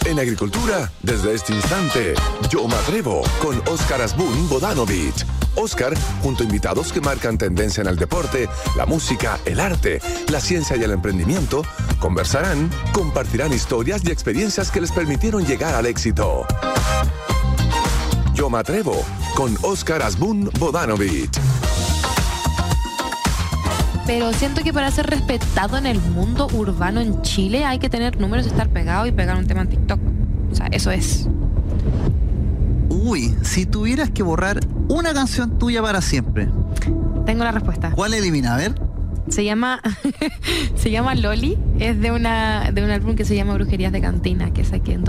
En agricultura, desde este instante, Yo Me Atrevo con Óscar Asbun Bodanovich. Óscar, junto a invitados que marcan tendencia en el deporte, la música, el arte, la ciencia y el emprendimiento, conversarán, compartirán historias y experiencias que les permitieron llegar al éxito. Yo Me Atrevo con Óscar Asbun Bodanovich. Pero siento que para ser respetado en el mundo urbano en Chile hay que tener números, estar pegado y pegar un tema en TikTok. O sea, eso es. Uy, si tuvieras que borrar una canción tuya para siempre, Tengo la respuesta. ¿cuál elimina? A ver. Se llama Loli. Es de un álbum que se llama Brujerías de Cantina, que saqué en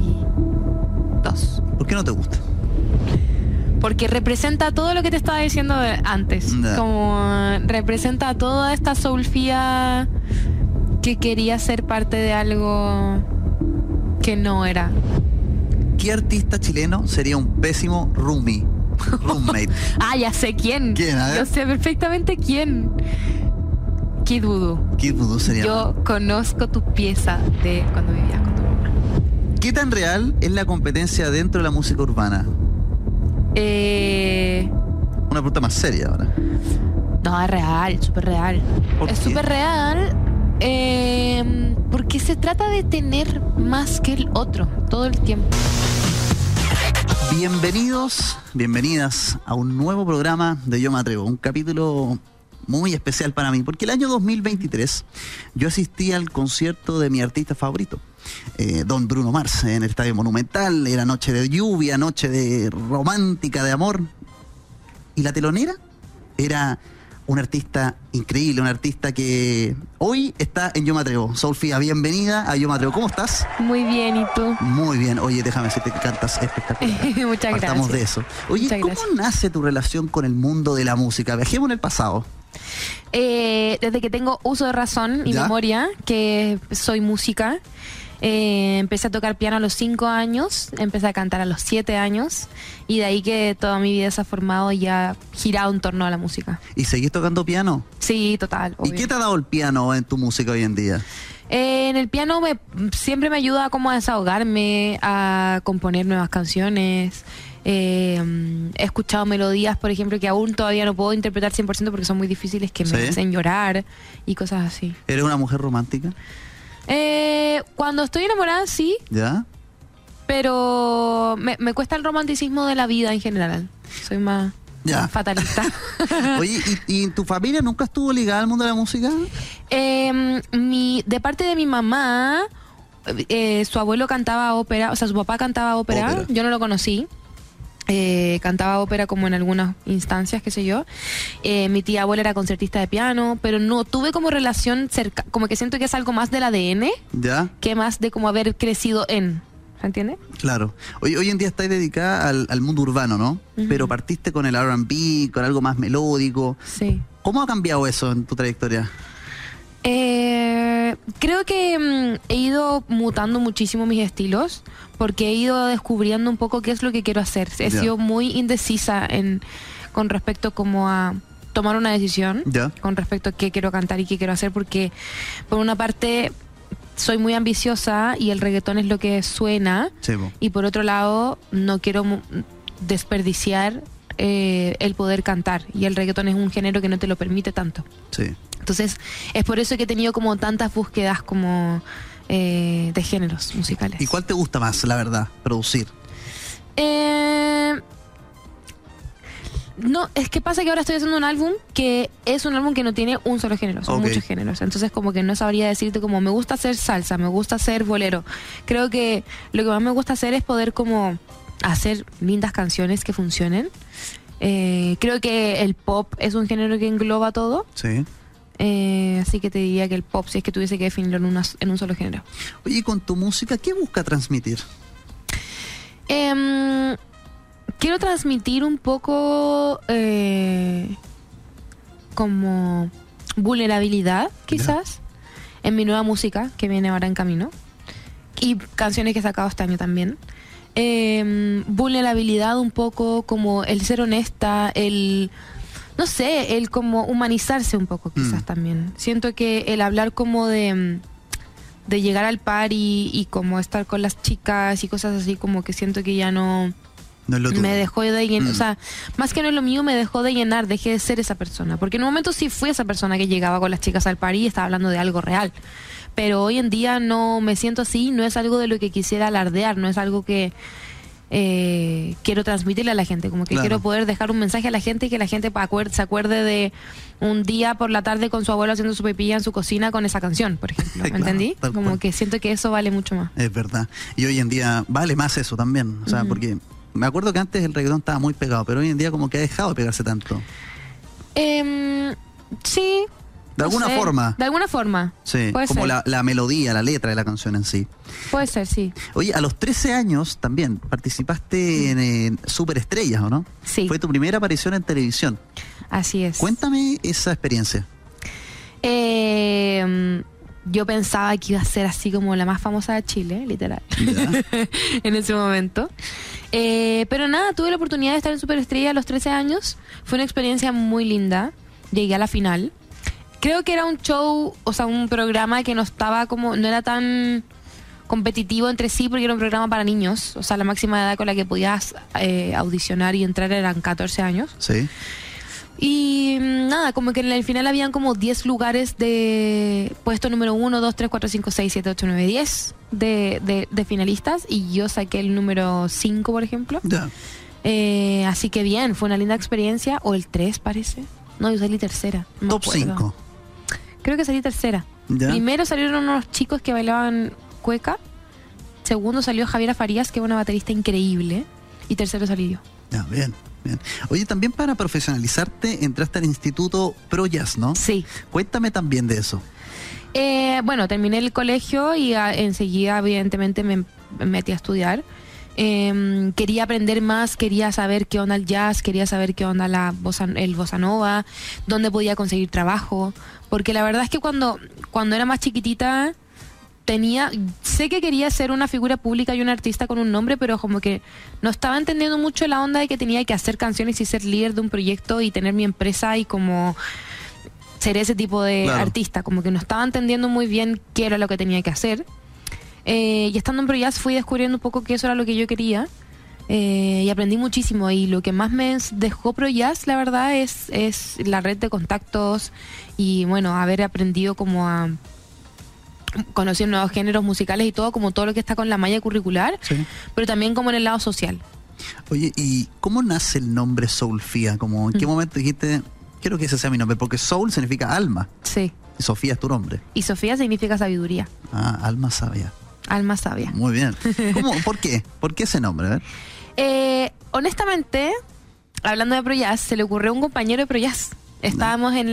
2022. ¿Por qué no te gusta? Porque representa todo lo que te estaba diciendo antes. No. Como representa toda esta soulfía que quería ser parte de algo que no era. ¿Qué artista chileno sería un pésimo roommate? Ah, ya sé quién. ¿Quién? A ver. Yo sé perfectamente quién. Kid Voodoo. Kid Voodoo sería. Yo conozco tu pieza de cuando vivías con tu mamá. ¿Qué tan real es la competencia dentro de la música urbana? Una pregunta más seria ahora. No, es real, súper real. ¿Por Es qué? súper real porque se trata de tener más que el otro todo el tiempo. Bienvenidos, bienvenidas a un nuevo programa de Yo Me Atrevo, un capítulo muy especial para mí, porque el año 2023 yo asistí al concierto de mi artista favorito, Don Bruno Mars, en el Estadio Monumental. Era noche de lluvia, noche de romántica, de amor, y la telonera era un artista increíble, un artista que hoy está en Yo Me Atrevo. Sofía, bienvenida a Yo Me Atrevo. ¿Cómo estás? Muy bien, ¿y tú? Muy bien. Oye, déjame decirte que cantas espectacular. Muchas Partamos gracias. de eso. Oye, Muchas ¿cómo gracias. nace tu relación con el mundo de la música? Viajemos en el pasado. Desde que tengo uso de razón y ¿Ya? memoria, que soy música, empecé a tocar piano a los 5 años, empecé a cantar a los 7 años, y de ahí que toda mi vida se ha formado y ha girado en torno a la música. ¿Y seguís tocando piano? Sí, total. ¿Y obvio. qué te ha dado el piano en tu música hoy en día? En el piano siempre me ayuda como a desahogarme, a componer nuevas canciones. He escuchado melodías, por ejemplo, que aún todavía no puedo interpretar 100% porque son muy difíciles, que me ¿Sí? hacen llorar y cosas así. ¿Eres una mujer romántica? Cuando estoy enamorada, sí, ¿Ya? pero me cuesta el romanticismo de la vida en general. Soy más Ya. fatalista. Oye, ¿y tu familia nunca estuvo ligada al mundo de la música? De parte de mi mamá, su abuelo cantaba ópera, o sea, su papá cantaba ópera. Ópera. Yo no lo conocí. Cantaba ópera como en algunas instancias, qué sé yo. Mi tía abuela era concertista de piano, pero no tuve como relación cerca, como que siento que es algo más del ADN ¿Ya? que más de como haber crecido en. ¿Se entiende? Claro. Hoy en día estás dedicada al mundo urbano, ¿no? Ujú. Pero partiste con el R&B, con algo más melódico. Sí. ¿Cómo ha cambiado eso en tu trayectoria? Creo que he ido mutando muchísimo mis estilos porque he ido descubriendo un poco qué es lo que quiero hacer. He Ya. sido muy indecisa con respecto como a tomar una decisión Ya. con respecto a qué quiero cantar y qué quiero hacer, porque por una parte soy muy ambiciosa y el reggaetón es lo que suena, Sí, po. y por otro lado no quiero desperdiciar el poder cantar, y el reggaetón es un género que no te lo permite tanto. Sí. Entonces, es por eso que he tenido como tantas búsquedas como de géneros musicales. ¿Y cuál te gusta más, la verdad, producir? No, es que pasa que ahora estoy haciendo un álbum que es un álbum que no tiene un solo género, son Ok. muchos géneros. Entonces como que no sabría decirte como me gusta hacer salsa, me gusta hacer bolero. Creo que lo que más me gusta hacer es poder como hacer lindas canciones que funcionen. Creo que el pop es un género que engloba todo. Sí. Así que te diría que el pop, si es que tuviese que definirlo en un solo género. Oye, ¿y con tu música qué busca transmitir? Quiero transmitir un poco como vulnerabilidad, quizás, en mi nueva música que viene ahora en camino, y canciones que he sacado este año también. Vulnerabilidad un poco, como el ser honesta, no sé, el como humanizarse un poco quizás también. Siento que el hablar como de de llegar al par y como estar con las chicas y cosas así, como que siento que ya no es lo tuyo. me dejó de llenar, o sea, más que no es lo mío, me dejó de llenar, dejé de ser esa persona, porque en un momento sí fui esa persona que llegaba con las chicas al par y estaba hablando de algo real, pero hoy en día no me siento así, no es algo de lo que quisiera alardear, no es algo que quiero transmitirle a la gente, como que Claro. quiero poder dejar un mensaje a la gente y que la gente se acuerde de un día por la tarde con su abuelo haciendo su pepilla en su cocina con esa canción, por ejemplo. ¿Me Claro, entendí? tal Como cual. que siento que eso vale mucho más. Es verdad. Y hoy en día vale más eso también. O sea, porque me acuerdo que antes el reggaetón estaba muy pegado, pero hoy en día como que ha dejado de pegarse tanto. Sí. De alguna forma. De alguna forma. Sí, Puede como ser. la melodía, la letra de la canción en sí. Puede ser, sí. Oye, a los 13 años también participaste en Superestrellas, ¿o no? Sí. Fue tu primera aparición en televisión. Así es. Cuéntame esa experiencia. Yo pensaba que iba a ser así como la más famosa de Chile, literal. ¿Ya? En ese momento. Pero nada, tuve la oportunidad de estar en Superestrella a los 13 años. Fue una experiencia muy linda. Llegué a la final. Creo que era un show, o sea, un programa que no era tan competitivo entre sí porque era un programa para niños. O sea, la máxima edad con la que podías audicionar y entrar eran 14 años. Sí. Y nada, como que en el final habían como 10 lugares de puesto número 1, 2, 3, 4, 5, 6, 7, 8, 9, 10 de finalistas. Y yo saqué el número 5, por ejemplo. Ya. Así que bien, fue una linda experiencia. O el 3 parece. No, yo salí tercera. No me Top acuerdo. 5. Creo que salí tercera. Ya. Primero salieron unos chicos que bailaban cueca. Segundo salió Javiera Farías, que es una baterista increíble. Y tercero salí yo. Ya, bien, bien. Oye, también para profesionalizarte entraste al Instituto Pro Jazz, ¿no? Sí. Cuéntame también de eso. Bueno, terminé el colegio y enseguida, evidentemente, me metí a estudiar. Quería aprender más, quería saber qué onda el jazz, quería saber qué onda el bossa nova, dónde podía conseguir trabajo. Porque la verdad es que cuando era más chiquitita, sé que quería ser una figura pública y un artista con un nombre, pero como que no estaba entendiendo mucho la onda de que tenía que hacer canciones y ser líder de un proyecto y tener mi empresa y como ser ese tipo de Claro. artista. Como que no estaba entendiendo muy bien qué era lo que tenía que hacer. Y estando en Pro Jazz fui descubriendo un poco que eso era lo que yo quería. Y aprendí muchísimo. Y lo que más me dejó Pro Jazz, la verdad, es la red de contactos y, bueno, haber aprendido como a conocer nuevos géneros musicales y todo, como todo lo que está con la malla curricular, Sí. pero también como en el lado social. Oye, ¿y cómo nace el nombre Soulfía? Como, ¿en qué momento dijiste, quiero que ese sea mi nombre? Porque Soul significa alma Sí. y Sofía es tu nombre. Y Sofía significa sabiduría, Ah, alma sabia. alma sabia. Muy bien. ¿Cómo? ¿Por qué? ¿Por qué ese nombre? A ver. Honestamente, hablando de Pro Jazz, se le ocurrió a un compañero de Pro Jazz. Estábamos en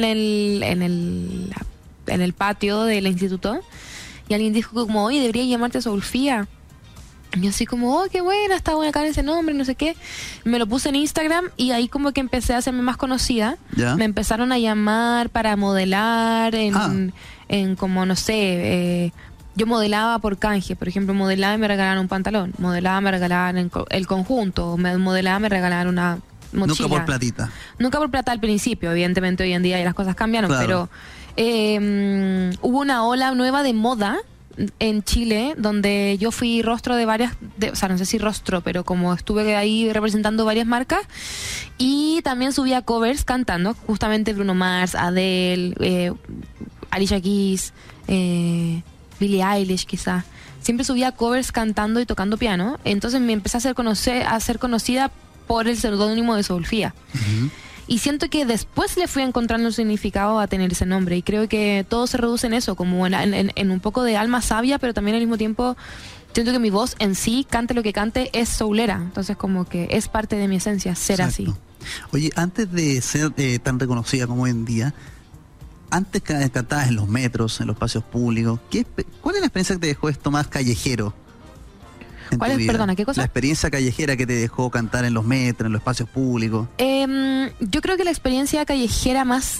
el patio del instituto y alguien dijo como, oye, debería llamarte Soulfía. Y yo así como, oh, qué buena, está buena acá ese nombre, no sé qué. Me lo puse en Instagram y ahí como que empecé a hacerme más conocida. ¿Ya? Me empezaron a llamar para modelar en como, no sé, yo modelaba por canje. Por ejemplo, modelaba y me regalaban un pantalón. Modelaba, me regalaban el conjunto. Modelaba, me regalaban una mochila. Nunca por platita. Nunca por plata al principio, evidentemente hoy en día ya las cosas cambiaron, Claro. pero hubo una ola nueva de moda en Chile donde yo fui rostro de varias, o sea, no sé si rostro, pero como estuve ahí representando varias marcas y también subía covers cantando, justamente Bruno Mars, Adele, Alicia Keys, Billie Eilish quizá. Siempre subía covers cantando y tocando piano, entonces me empecé a ser conocida por el seudónimo de Soulfía. Ujú. Y siento que después le fui encontrando un significado a tener ese nombre. Y creo que todo se reduce en eso, como en un poco de alma sabia, pero también al mismo tiempo siento que mi voz en sí, cante lo que cante, es soulera. Entonces como que es parte de mi esencia ser así. Exacto. Oye, antes de ser tan reconocida como hoy en día, antes cantabas en los metros, en los espacios públicos. ¿Cuál es la experiencia que te dejó esto más callejero? en ¿Cuál tu es? vida? Perdona, ¿qué cosa? La experiencia callejera que te dejó cantar en los metros, en los espacios públicos. Yo creo que la experiencia callejera más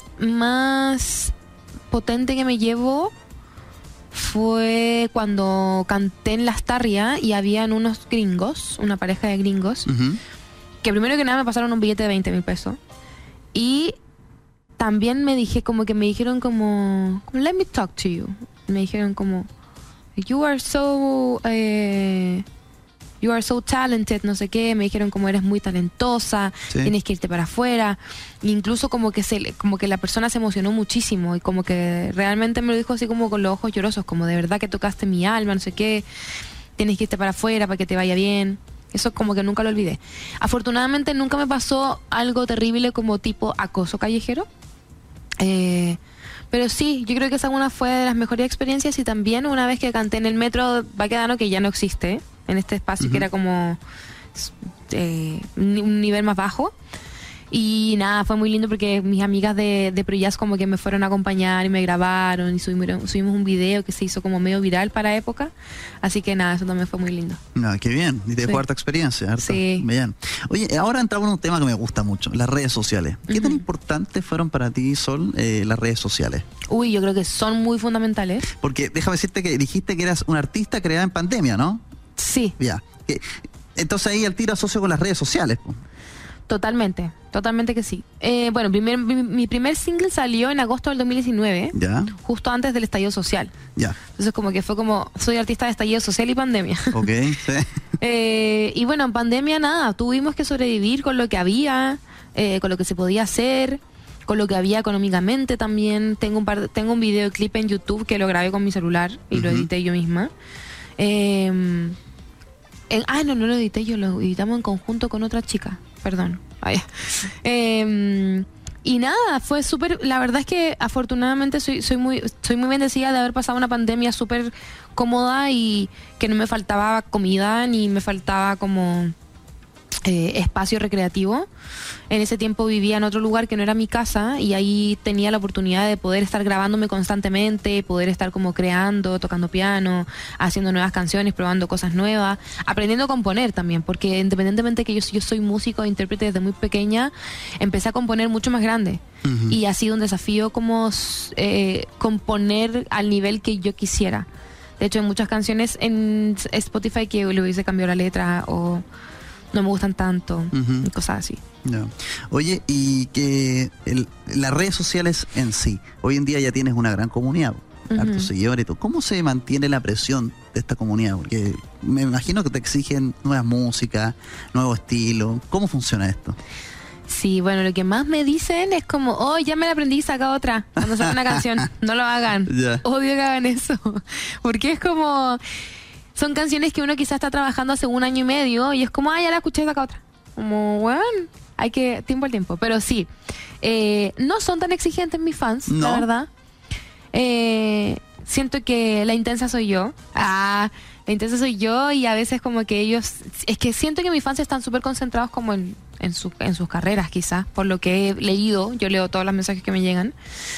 potente que me llevo fue cuando canté en Las Tarrias y habían unos gringos, una pareja de gringos, Ujú. que primero que nada me pasaron un billete de 20,000 pesos. Y también me dijeron como, let me talk to you. Me dijeron como, you are so talented, no sé qué, me dijeron como eres muy talentosa, Sí. tienes que irte para afuera. Incluso como que la persona se emocionó muchísimo y como que realmente me lo dijo así como con los ojos llorosos, como de verdad que tocaste mi alma, no sé qué, tienes que irte para afuera para que te vaya bien. Eso como que nunca lo olvidé. Afortunadamente nunca me pasó algo terrible como tipo acoso callejero. Pero sí, yo creo que esa una fue de las mejores experiencias. Y también una vez que canté en el metro Baquedano, que ya no existe, en este espacio que era como un nivel más bajo. Y nada, fue muy lindo porque mis amigas de ProJazz como que me fueron a acompañar y me grabaron y subimos un video que se hizo como medio viral para época. Así que nada, eso también fue muy lindo. No, qué bien, y te dejó Sí. harta experiencia, harta. Sí. Bien. Oye, ahora entramos en un tema que me gusta mucho, las redes sociales. ¿Qué tan importantes fueron para ti, Sol, las redes sociales? Uy, yo creo que son muy fundamentales. Porque déjame decirte que dijiste que eras una artista creada en pandemia, ¿no? Sí, Ya. Entonces ahí al tiro asocio con las redes sociales. Po. totalmente que sí. Bueno, mi primer single salió en agosto del 2019, Ya, justo antes del estallido social. ya. Entonces como que fue como, soy artista de estallido social y pandemia. Ok, sí. Y bueno, en pandemia nada, tuvimos que sobrevivir con lo que había, con lo que se podía hacer, con lo que había económicamente también. Tengo un videoclip en YouTube que lo grabé con mi celular y lo edité yo misma. No lo edité yo, lo editamos en conjunto con otra chica, perdón. Y nada, fue súper, la verdad es que afortunadamente soy muy bendecida de haber pasado una pandemia súper cómoda y que no me faltaba comida ni me faltaba como espacio recreativo. En ese tiempo vivía en otro lugar que no era mi casa y ahí tenía la oportunidad de poder estar grabándome constantemente, poder estar como creando, tocando piano, haciendo nuevas canciones, probando cosas nuevas, aprendiendo a componer también, porque independientemente que yo soy músico e intérprete desde muy pequeña, empecé a componer mucho más grande. Y ha sido un desafío como componer al nivel que yo quisiera. De hecho, hay muchas canciones en Spotify que le hubiese cambiado la letra o no me gustan tanto, y cosas así. Ya. Oye, y que las redes sociales en sí, hoy en día ya tienes una gran comunidad, hartos seguidores y todo. ¿Cómo se mantiene la presión de esta comunidad? Porque me imagino que te exigen nuevas músicas, nuevo estilo. ¿Cómo funciona esto? Sí, bueno, lo que más me dicen es como, oh, ya me la aprendí, saca otra. Cuando sale una canción, no lo hagan. Ya. Odio que hagan eso. Porque es como, son canciones que uno quizás está trabajando hace 1 año y medio y es como, ya la escuché, saca otra. Como, bueno, hay que, tiempo al tiempo. Pero sí, no son tan exigentes mis fans, ¿No? la verdad. Siento que la intensa soy yo. La intensa soy yo y a veces como que ellos... Es que siento que mis fans están súper concentrados como en sus carreras quizás, por lo que he leído. Yo leo todos los mensajes que me llegan.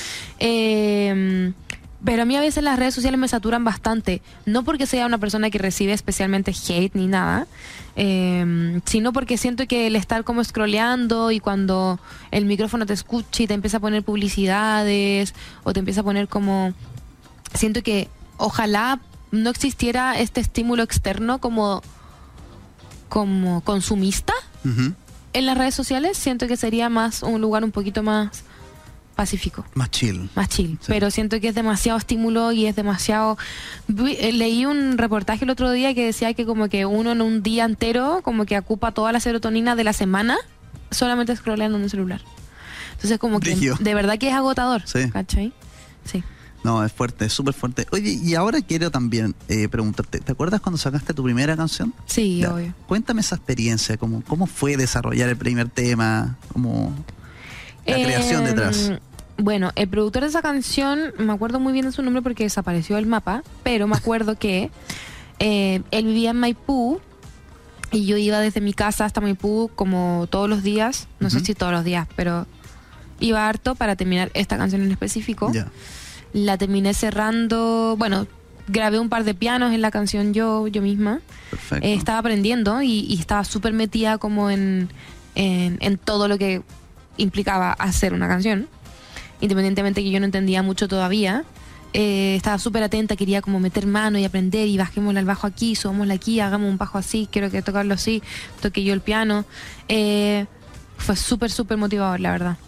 Pero a mí a veces las redes sociales me saturan bastante. No porque sea una persona que recibe especialmente hate ni nada, sino porque siento que el estar como scrolleando y cuando el micrófono te escucha y te empieza a poner publicidades o te empieza a poner como... Siento que ojalá no existiera este estímulo externo como consumista en las redes sociales. Siento que sería más un lugar un poquito más pacífico. Más chill. Más chill. Sí. Pero siento que es demasiado estímulo y es demasiado... Leí un reportaje el otro día que decía que como que uno en un día entero como que ocupa toda la serotonina de la semana solamente scrolleando en un celular. Entonces como que Brígido. de verdad que es agotador. Sí. ¿Cachai? Sí. No, es fuerte, es súper fuerte. Oye, y ahora quiero también preguntarte, ¿te acuerdas cuando sacaste tu primera canción? Sí, Ya. obvio. Cuéntame esa experiencia, cómo fue desarrollar el primer tema, cómo la creación detrás. Bueno, el productor de esa canción, me acuerdo muy bien de su nombre porque desapareció del mapa, pero me acuerdo que él vivía en Maipú y yo iba desde mi casa hasta Maipú como todos los días, no sé si todos los días, pero iba harto para terminar esta canción en específico. Ya. La terminé cerrando, bueno, grabé un par de pianos en la canción yo misma. Perfecto. Estaba aprendiendo y estaba súper metida como en todo lo que implicaba hacer una canción. Independientemente que yo no entendía mucho todavía. Estaba súper atenta, quería como meter mano y aprender y bajémosla al bajo aquí, subámosla aquí, hagamos un bajo así, quiero que tocarlo así, toqué yo el piano. Fue súper, súper motivador, la verdad.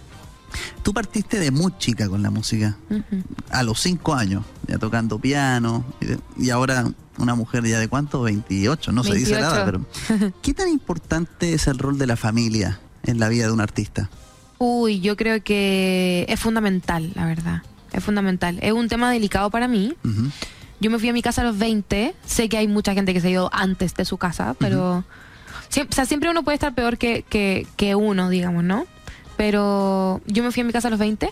Tú partiste de muy chica con la música, a los 5 años, ya tocando piano, y ahora una mujer ya de ¿cuánto? 28, no 28. Se dice nada, pero ¿qué tan importante es el rol de la familia en la vida de un artista? Uy, yo creo que es fundamental, la verdad, es fundamental. Es un tema delicado para mí. Yo me fui a mi casa a los 20, sé que hay mucha gente que se ha ido antes de su casa, pero siempre uno puede estar peor que uno, digamos, ¿no? Pero yo me fui a mi casa a los 20.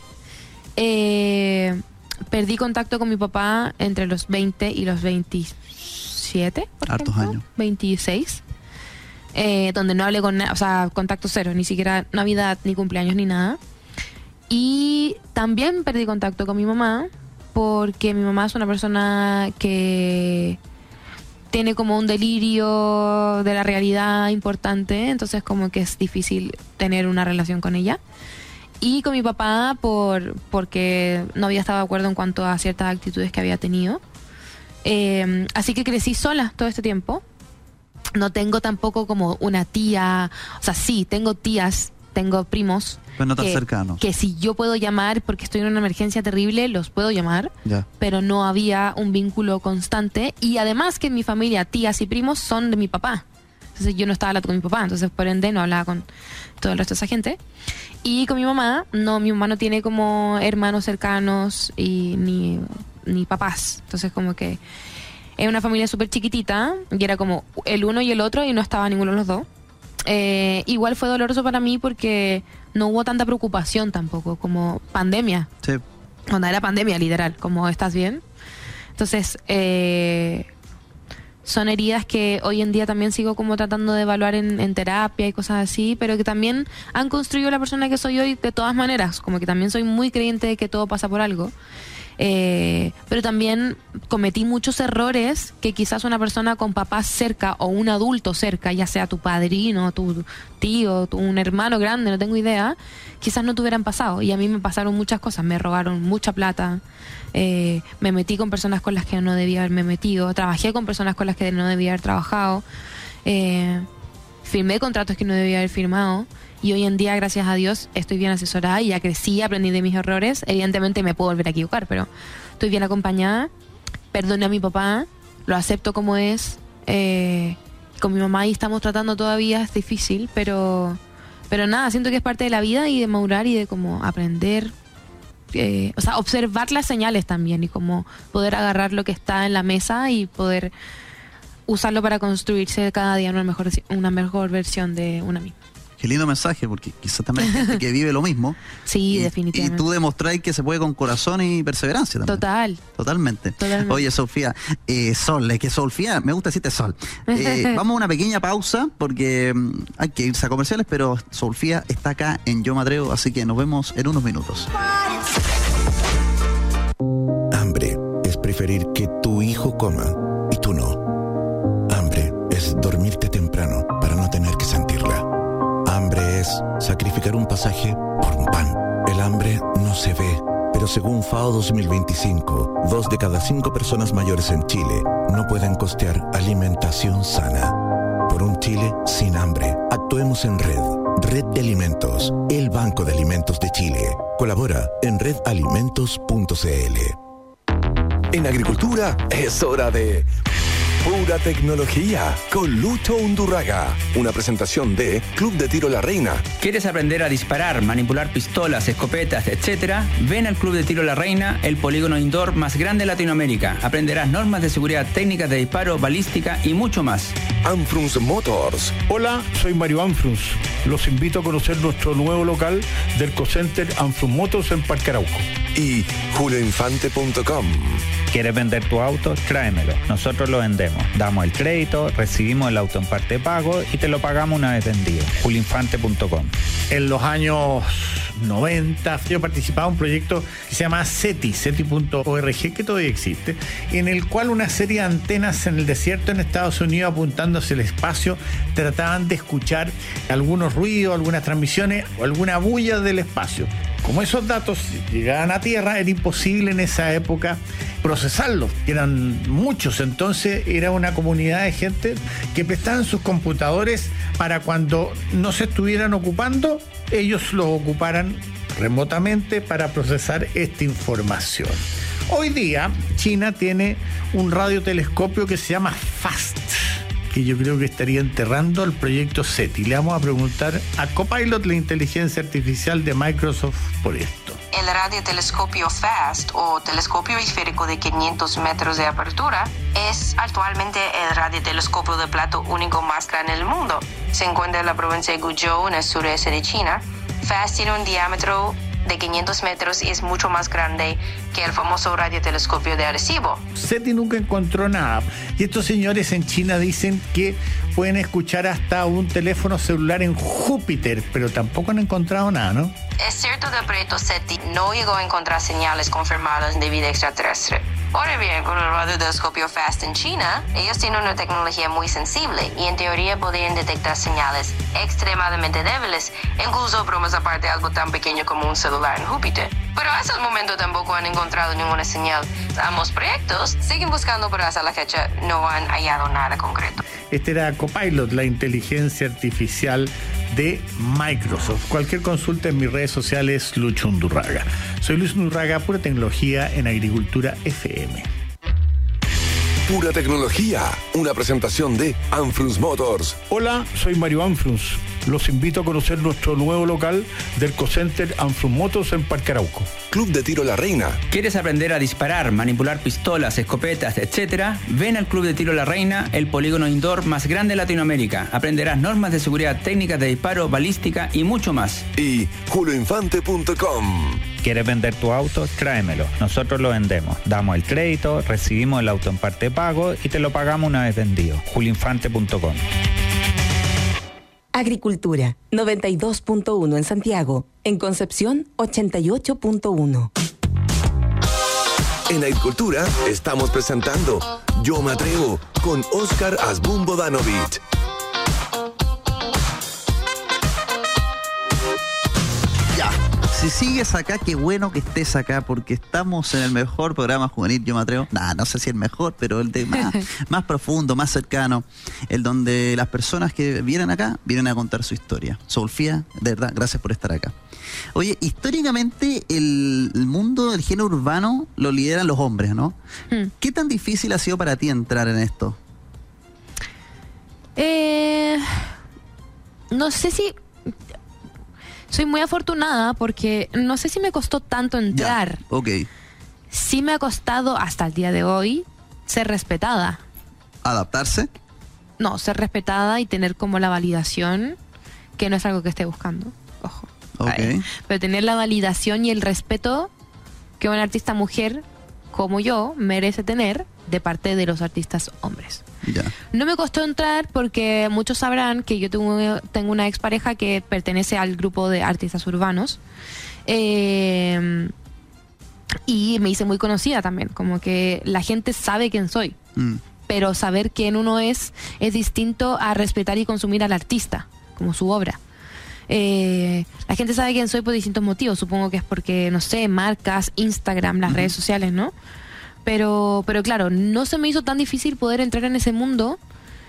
Perdí contacto con mi papá entre los 20 y los 27, por hartos ejemplo, años. 26. Donde no hablé con, o sea, contacto cero, ni siquiera Navidad, ni cumpleaños, ni nada. Y también perdí contacto con mi mamá, porque mi mamá es una persona que tiene como un delirio de la realidad importante, entonces como que es difícil tener una relación con ella. Y con mi papá porque no había estado de acuerdo en cuanto a ciertas actitudes que había tenido. Así que crecí sola todo este tiempo. No tengo tampoco como una tía, o sea, sí, tengo tías, tengo primos. Pero no tan cercanos. Que si yo puedo llamar porque estoy en una emergencia terrible, los puedo llamar. Ya. Pero no había un vínculo constante. Y además que en mi familia, tías y primos son de mi papá. Entonces yo no estaba hablando con mi papá, entonces por ende no hablaba con todo el resto de esa gente. Y con mi mamá no tiene como hermanos cercanos y ni papás. Entonces como que es una familia súper chiquitita y era como el uno y el otro y no estaba ninguno de los dos. Igual fue doloroso para mí porque no hubo tanta preocupación tampoco, como pandemia. Sí. Cuando era pandemia, literal, como ¿estás bien? Entonces, son heridas que hoy en día también sigo como tratando de evaluar en terapia y cosas así, pero que también han construido la persona que soy hoy de todas maneras, como que también soy muy creyente de que todo pasa por algo. Pero también cometí muchos errores que quizás una persona con papás cerca o un adulto cerca, ya sea tu padrino, tu tío, un hermano grande, no tengo idea, quizás no te hubieran pasado. Y a mí me pasaron muchas cosas, me robaron mucha plata, me metí con personas con las que no debía haberme metido, trabajé con personas con las que no debía haber trabajado, firmé contratos que no debía haber firmado. Y hoy en día, gracias a Dios, estoy bien asesorada y ya crecí, aprendí de mis errores. Evidentemente me puedo volver a equivocar, pero estoy bien acompañada. Perdoné a mi papá, lo acepto como es. Con mi mamá ahí estamos tratando todavía, es difícil, pero nada, siento que es parte de la vida y de madurar y de como aprender. O sea, observar las señales también y como poder agarrar lo que está en la mesa y poder usarlo para construirse cada día una mejor versión de una misma. Qué lindo mensaje, porque quizás también hay gente que vive lo mismo. Sí, definitivamente. Y tú demostráis que se puede con corazón y perseverancia también. Totalmente. Oye, Sofía, Sol, es que Sofía, me gusta decirte Sol. Vamos a una pequeña pausa, porque hay que irse a comerciales, pero Sofía está acá en Yo Me Atrevo, así que nos vemos en unos minutos. Hambre es preferir que tu hijo coma y tú no. Hambre es dormirte temprano para no tener que sentirla. Hambre es sacrificar un pasaje por un pan. El hambre no se ve, pero según FAO 2025, 2 de cada 5 personas mayores en Chile no pueden costear alimentación sana. Por un Chile sin hambre, actuemos en red. Red de Alimentos, el Banco de Alimentos de Chile. Colabora en redalimentos.cl. En agricultura es hora de Pura Tecnología con Lucho Undurraga. Una presentación de Club de Tiro La Reina. ¿Quieres aprender a disparar, manipular pistolas, escopetas, etcétera? Ven al Club de Tiro La Reina, el polígono indoor más grande de Latinoamérica. Aprenderás normas de seguridad, técnicas de disparo, balística y mucho más. Anfrunz Motors. Hola, soy Mario Anfrunz. Los invito a conocer nuestro nuevo local del Cocenter Anfrunz Motors en Parque Arauco. Y julioinfante.com. ¿Quieres vender tu auto? Tráemelo. Nosotros lo vendemos. Damos el crédito, recibimos el auto en parte de pago y te lo pagamos una vez vendido. julioinfante.com. En los años 90 yo participaba en un proyecto que se llama SETI.org, que todavía existe, en el cual una serie de antenas en el desierto en Estados Unidos apuntando hacia el espacio trataban de escuchar algunos ruidos, algunas transmisiones o alguna bulla del espacio. Como esos datos llegaban a tierra, era imposible en esa época procesarlos, eran muchos, entonces era una comunidad de gente que prestaban sus computadores para cuando no se estuvieran ocupando, ellos los ocuparan remotamente para procesar esta información. Hoy día, China tiene un radiotelescopio que se llama FAST, que yo creo que estaría enterrando el proyecto SETI. Le vamos a preguntar a Copilot, la inteligencia artificial de Microsoft, por esto. El radiotelescopio FAST, o telescopio esférico de 500 metros de apertura, es actualmente el radiotelescopio de plato único más grande del mundo. Se encuentra en la provincia de Guizhou, en el sureste de China. FAST tiene un diámetro de 500 metros y es mucho más grande que el famoso radiotelescopio de Arecibo. SETI nunca encontró nada. Y estos señores en China dicen que pueden escuchar hasta un teléfono celular en Júpiter, pero tampoco han encontrado nada, ¿no? Es cierto que el proyecto SETI no llegó a encontrar señales confirmadas de vida extraterrestre. Ahora bien, con el radiotelescopio FAST en China, ellos tienen una tecnología muy sensible y en teoría podrían detectar señales extremadamente débiles, incluso bromas aparte de algo tan pequeño como un celular en Júpiter. Pero hasta el momento tampoco han encontrado ninguna señal. Ambos proyectos siguen buscando, pero hasta la fecha no han hallado nada concreto. Este era Copilot, la inteligencia artificial de Microsoft. Cualquier consulta en mis redes sociales, Lucho Undurraga. Soy Luis Undurraga, Pura Tecnología en Agricultura FM. Pura Tecnología, una presentación de Anfrunz Motors. Hola, soy Mario Anfrunz. Los invito a conocer nuestro nuevo local del Ecocenter Anfrunz Motors en Parque Arauco. Club de Tiro La Reina. ¿Quieres aprender a disparar, manipular pistolas, escopetas, etcétera? Ven al Club de Tiro La Reina, el polígono indoor más grande de Latinoamérica. Aprenderás normas de seguridad, técnicas de disparo, balística y mucho más. Y julioinfante.com. ¿Quieres vender tu auto? Tráemelo. Nosotros lo vendemos. Damos el crédito, recibimos el auto en parte de pago y te lo pagamos una vez vendido. julioinfante.com. Agricultura, 92.1 en Santiago. En Concepción, 88.1. En Agricultura estamos presentando Yo Me Atrevo con Óscar Asbun Bodanovich. Ya, si sigues acá, qué bueno que estés acá, porque estamos en el mejor programa juvenil, Yo Me Atrevo. No sé si el mejor, pero el de más profundo, más cercano, el donde las personas que vienen acá, vienen a contar su historia. Sofía, de verdad, gracias por estar acá. Oye, históricamente el mundo del género urbano lo lideran los hombres, ¿no? ¿Qué tan difícil ha sido para ti entrar en esto? No sé si... Soy muy afortunada porque no sé si me costó tanto entrar. Ya, ok. Sí me ha costado hasta el día de hoy ser respetada. ¿Adaptarse? No, ser respetada y tener como la validación, que no es algo que esté buscando. Ojo. Ok. Pero tener la validación y el respeto que una artista mujer como yo merece tener de parte de los artistas hombres. Ya. No me costó entrar porque muchos sabrán que yo tengo una expareja que pertenece al grupo de artistas urbanos y me hice muy conocida también, como que la gente sabe quién soy, pero saber quién uno es distinto a respetar y consumir al artista, como su obra. La gente sabe quién soy por distintos motivos, supongo que es porque, no sé, marcas, Instagram, las redes sociales, ¿no? Pero claro, no se me hizo tan difícil poder entrar en ese mundo.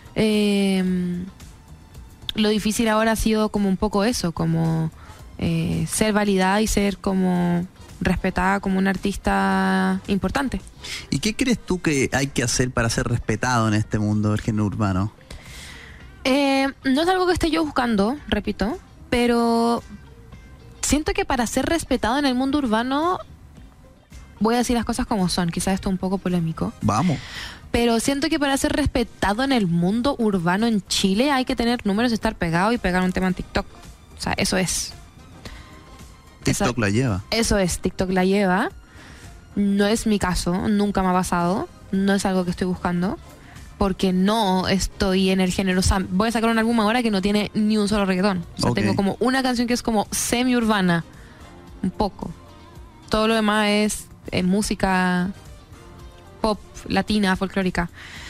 Lo difícil ahora ha sido como un poco eso, como ser validada y ser como respetada como un artista importante. ¿Y qué crees tú que hay que hacer para ser respetado en este mundo del género urbano? No es algo que esté yo buscando, repito, pero siento que para ser respetado en el mundo urbano, voy a decir las cosas como son, quizás esto es un poco polémico. Vamos. Pero siento que para ser respetado en el mundo urbano en Chile hay que tener números, estar pegado y pegar un tema en TikTok. O sea, eso es. TikTok la lleva. Eso es, TikTok la lleva. No es mi caso, nunca me ha pasado. No es algo que estoy buscando. Porque no estoy en el género. O sea, voy a sacar un álbum ahora que no tiene ni un solo reggaetón. O sea, tengo como una canción que es como semi-urbana. Un poco. Todo lo demás es música pop, latina, folclórica.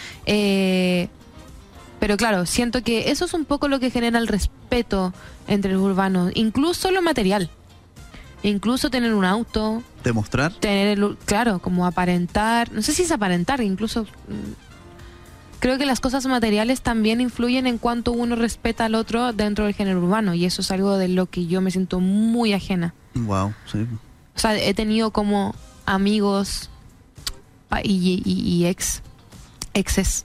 Pero claro, siento que eso es un poco lo que genera el respeto entre los urbanos. Incluso lo material. Incluso tener un auto. ¿Demostrar? Claro, como aparentar. No sé si es aparentar, incluso... creo que las cosas materiales también influyen en cuanto uno respeta al otro dentro del género urbano, y eso es algo de lo que yo me siento muy ajena. Wow, sí. O sea, he tenido como amigos y exes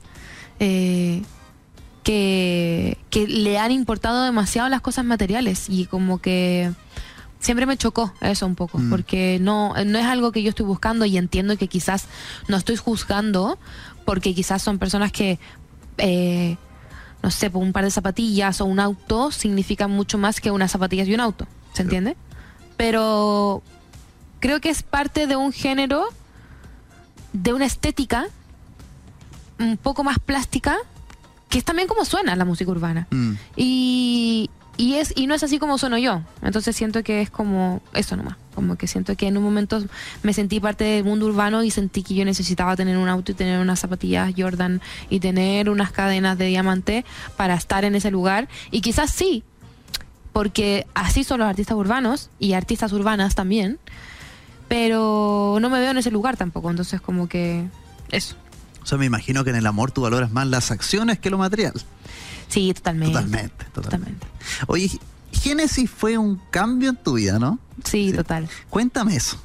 que le han importado demasiado las cosas materiales, y como que siempre me chocó eso un poco, porque no es algo que yo estoy buscando, y entiendo que quizás no estoy juzgando, porque quizás son personas que, no sé, por un par de zapatillas o un auto significan mucho más que unas zapatillas y un auto, ¿se entiende? Pero creo que es parte de un género, de una estética un poco más plástica, que es también como suena la música urbana. Y no es así como sueno yo. Entonces siento que es como eso nomás. Como que siento que en un momento me sentí parte del mundo urbano y sentí que yo necesitaba tener un auto y tener unas zapatillas Jordan y tener unas cadenas de diamante para estar en ese lugar. Y quizás sí, porque así son los artistas urbanos y artistas urbanas también, pero no me veo en ese lugar tampoco. Entonces como que eso. O sea, me imagino que en el amor tú valoras más las acciones que lo material. Sí, totalmente. Totalmente. Oye, Génesis fue un cambio en tu vida, ¿no? Sí, total. Cuéntame eso.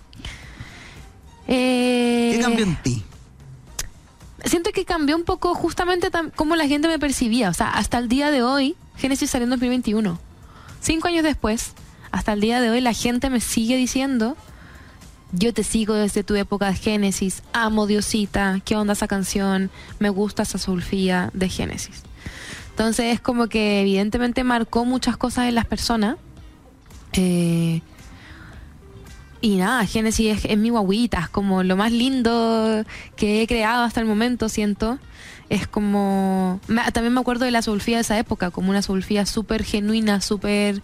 ¿Qué cambió en ti? Siento que cambió un poco justamente cómo la gente me percibía. O sea, hasta el día de hoy, Génesis salió en 2021. 5 años después, hasta el día de hoy, la gente me sigue diciendo: yo te sigo desde tu época de Génesis, amo Diosita, qué onda esa canción, me gusta esa soulfía de Génesis. Entonces es como que evidentemente marcó muchas cosas en las personas. Y nada, Génesis es mi guaguita, es como lo más lindo que he creado hasta el momento, siento. Es como... También me acuerdo de la soulfía de esa época, como una soulfía súper genuina, súper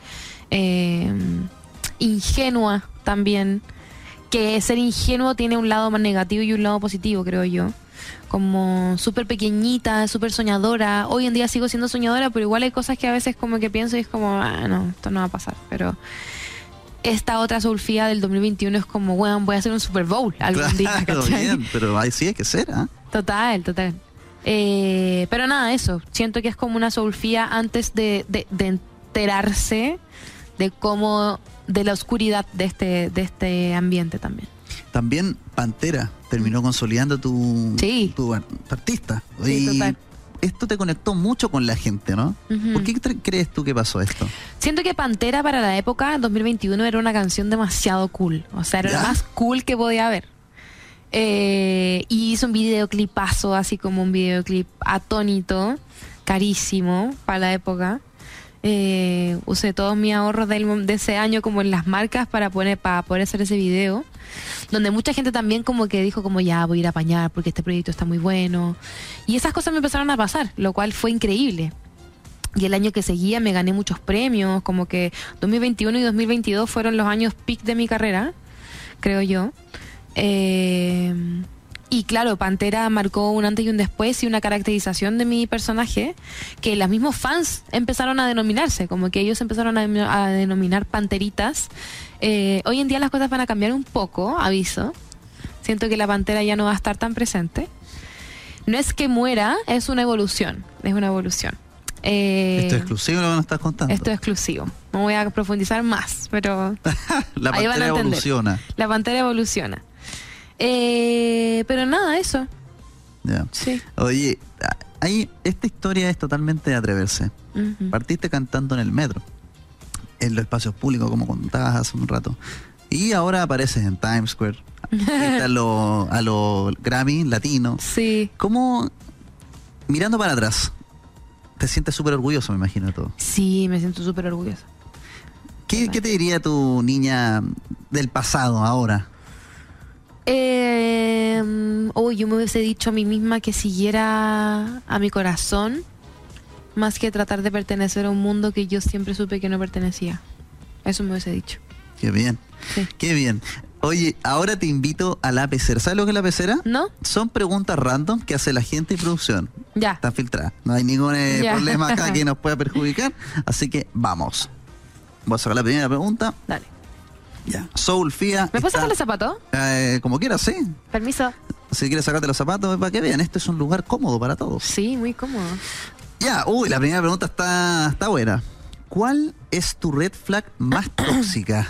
ingenua también. Que ser ingenuo tiene un lado más negativo y un lado positivo, creo yo. Como súper pequeñita, súper soñadora. Hoy en día sigo siendo soñadora, pero igual hay cosas que a veces como que pienso y es como, no, esto no va a pasar. Pero esta otra soulfía del 2021 es como, bueno, voy a hacer un Super Bowl algún día, ¿cachai? Bien, pero ahí sí hay que ser, ¿ah? Total. Pero nada, eso. Siento que es como una soulfía antes de enterarse de cómo... de la oscuridad de este ambiente también. También Pantera terminó consolidando tu artista. Sí, y total. Esto te conectó mucho con la gente, ¿no? ¿Por qué crees tú que pasó esto? Siento que Pantera para la época, 2021, era una canción demasiado cool. O sea, era lo más cool que podía haber. Y hizo un videoclipazo, así como un videoclip atónito, carísimo para la época. Usé todos mis ahorros de ese año como en las marcas para poder hacer ese video, donde mucha gente también como que dijo como ya voy a ir a apañar porque este proyecto está muy bueno, y esas cosas me empezaron a pasar, lo cual fue increíble. Y el año que seguía me gané muchos premios, como que 2021 y 2022 fueron los años peak de mi carrera, creo yo. Y claro, Pantera marcó un antes y un después y una caracterización de mi personaje que los mismos fans empezaron a denominarse, como que ellos empezaron a denominar panteritas. Hoy en día las cosas van a cambiar un poco, aviso. Siento que la pantera ya no va a estar tan presente. No es que muera, es una evolución. Esto es exclusivo lo que nos estás contando. Esto es exclusivo. No voy a profundizar más, pero la ahí van a pantera entender. evoluciona. La pantera evoluciona. Pero nada, eso. Yeah. Sí. Oye, esta historia es totalmente de atreverse. Partiste cantando en el metro, en los espacios públicos, como contabas hace un rato, y ahora apareces en Times Square, a lo Grammy latino. Sí. ¿Cómo, mirando para atrás, te sientes súper orgulloso, me imagino, de todo? Sí, me siento súper orgullosa. ¿Qué te diría tu niña del pasado ahora? Yo me hubiese dicho a mí misma que siguiera a mi corazón más que tratar de pertenecer a un mundo que yo siempre supe que no pertenecía. Eso me hubiese dicho. Qué bien, sí. Qué bien. Oye, ahora te invito a la pecera. ¿Sabes lo que es la pecera? ¿No? Son preguntas random que hace la gente y producción. Ya. Están filtradas. No hay ningún problema acá que nos pueda perjudicar. Así que vamos. Voy a sacar la primera pregunta. Dale. Ya. Soulfía. ¿Me puedes sacar el zapato? Como quieras, sí. Permiso. Si quieres sacarte los zapatos, para que vean, esto es un lugar cómodo para todos. Sí, muy cómodo. Ya, la primera pregunta está buena. ¿Cuál es tu red flag más tóxica?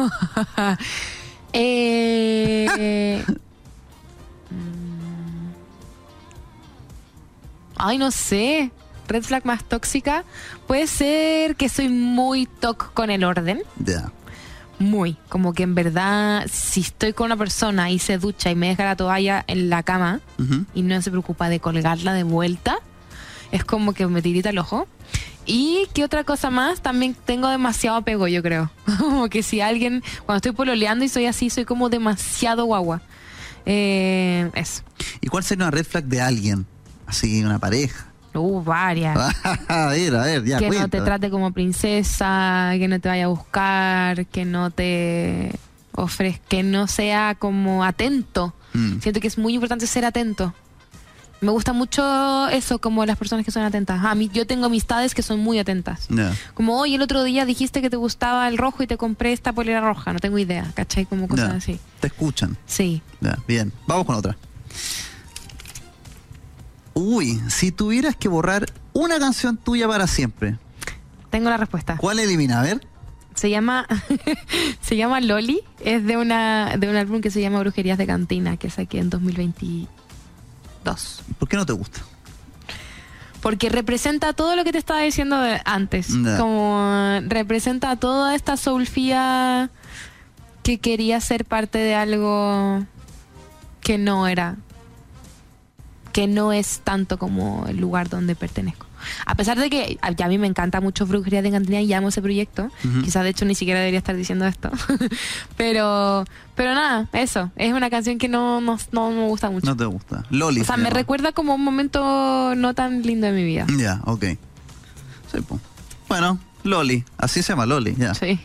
Ay, no sé. Red flag más tóxica. Puede ser que soy muy toc con el orden. Ya. Muy. Como que en verdad, si estoy con una persona y se ducha y me deja la toalla en la cama y no se preocupa de colgarla de vuelta, es como que me tirita el ojo. Y qué otra cosa más, también tengo demasiado apego, yo creo. Como que si alguien, cuando estoy pololeando y soy así, soy como demasiado guagua. Eso. ¿Y cuál sería una red flag de alguien? Así, una pareja. Varias. A ver, ya, que cuenta. no te trate como princesa, que no te vaya a buscar, que no te ofrezca, que no sea como atento. Siento que es muy importante ser atento. Me gusta mucho eso, como las personas que son atentas. A mí, yo tengo amistades que son muy atentas. Yeah. Como hoy el otro día dijiste que te gustaba el rojo y te compré esta polera roja. No tengo idea, ¿cachai? Como cosas así. Te escuchan. Sí. Yeah, bien, vamos con otra. Si tuvieras que borrar una canción tuya para siempre. Tengo la respuesta. ¿Cuál elimina? A ver. Se llama Loli. Es de un álbum que se llama Brujerías de Cantina, que saqué en 2022. ¿Por qué no te gusta? Porque representa todo lo que te estaba diciendo antes. No. Como representa toda esta soulfía que quería ser parte de algo que no era, que no es tanto como el lugar donde pertenezco. A pesar de que a mí me encanta mucho Brujerías de Cantina y amo ese proyecto, quizás de hecho ni siquiera debería estar diciendo esto, pero nada, eso, es una canción que no me gusta mucho. No te gusta. Loli. O sea, me recuerda como un momento no tan lindo de mi vida. Ya, ok. Sí, pues. Bueno, Loli, así se llama Loli, ya. Sí.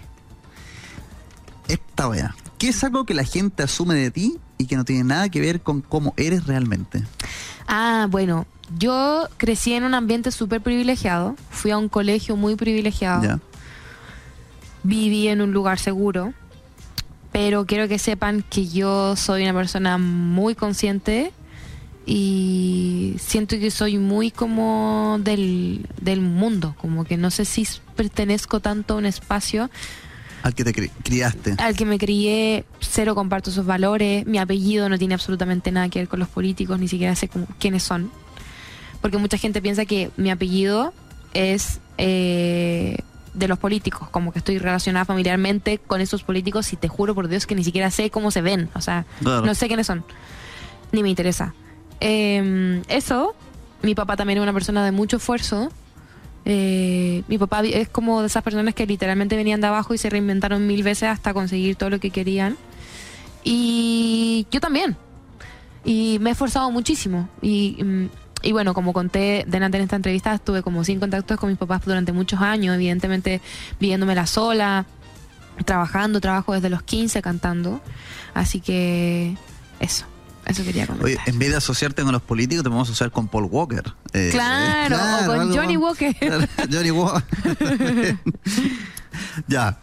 Esta wea. ¿Qué es algo que la gente asume de ti y que no tiene nada que ver con cómo eres realmente? Bueno, yo crecí en un ambiente súper privilegiado. Fui a un colegio muy privilegiado. Ya. Viví en un lugar seguro. Pero quiero que sepan que yo soy una persona muy consciente y siento que soy muy como del mundo. Como que no sé si pertenezco tanto a un espacio Al que te criaste. al que me crié. Cero comparto sus valores. Mi apellido no tiene absolutamente nada que ver con los políticos, ni siquiera sé quiénes son. Porque mucha gente piensa que mi apellido es de los políticos, como que estoy relacionada familiarmente con esos políticos y te juro por Dios que ni siquiera sé cómo se ven. O sea, Claro. no sé quiénes son, ni me interesa. Eso, mi papá también es una persona de mucho esfuerzo. Mi papá es como de esas personas que literalmente venían de abajo y se reinventaron 1000 veces hasta conseguir todo lo que querían. Y yo también. Y me he esforzado muchísimo. Y bueno, como conté delante en esta entrevista, estuve como sin contactos con mis papás durante muchos años, evidentemente viviéndomela sola, trabajo desde los 15 cantando. Así que eso quería comentar. Oye, en vez de asociarte con los políticos, te vamos a asociar con Paul Walker. Claro, o con algo Johnny más. Walker. Claro, Johnny Walker. Ya.